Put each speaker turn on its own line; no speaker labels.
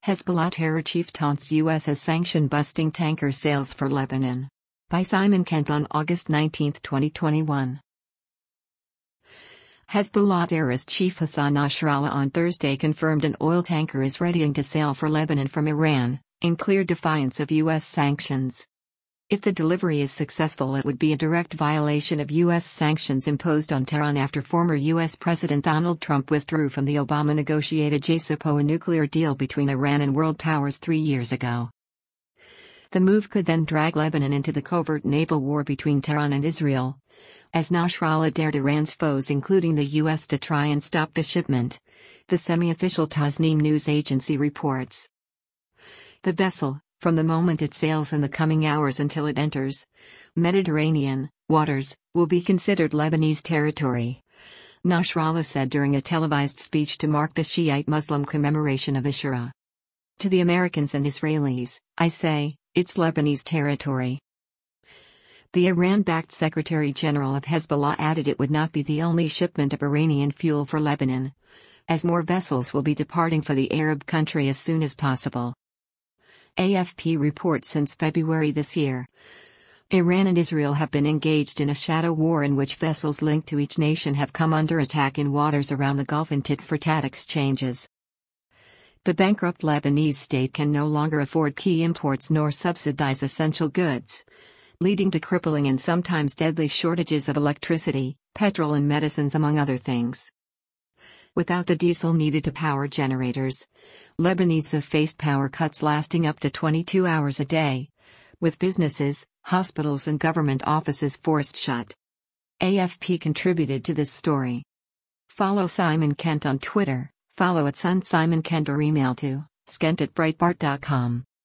Hezbollah terror chief taunts U.S. as sanction-busting tanker sails for Lebanon. By Simon Kent on August 19, 2021. Hezbollah terrorist chief Hassan Nasrallah on Thursday confirmed an oil tanker is readying to sail for Lebanon from Iran, in clear defiance of U.S. sanctions. If the delivery is successful, it would be a direct violation of U.S. sanctions imposed on Tehran after former U.S. President Donald Trump withdrew from the Obama-negotiated JCPOA nuclear deal between Iran and world powers 3 years ago. The move could then drag Lebanon into the covert naval war between Tehran and Israel, as Nasrallah dared Iran's foes including the U.S. to try and stop the shipment, the semi-official Tasnim news agency reports. The vessel, from the moment it sails in the coming hours until it enters Mediterranean waters, will be considered Lebanese territory, Nasrallah said during a televised speech to mark the Shiite Muslim commemoration of Ashura. To the Americans and Israelis, I say, it's Lebanese territory. The Iran-backed Secretary General of Hezbollah added it would not be the only shipment of Iranian fuel for Lebanon, as more vessels will be departing for the Arab country as soon as possible. AFP reports since February this year, Iran and Israel have been engaged in a shadow war in which vessels linked to each nation have come under attack in waters around the Gulf in tit-for-tat exchanges. The bankrupt Lebanese state can no longer afford key imports nor subsidize essential goods, leading to crippling and sometimes deadly shortages of electricity, petrol and medicines among other things. Without the diesel needed to power generators, Lebanese have faced power cuts lasting up to 22 hours a day, with businesses, hospitals and government offices forced shut. AFP contributed to this story. Follow Simon Kent on Twitter, follow @SunSimonKent or email to skent@breitbart.com.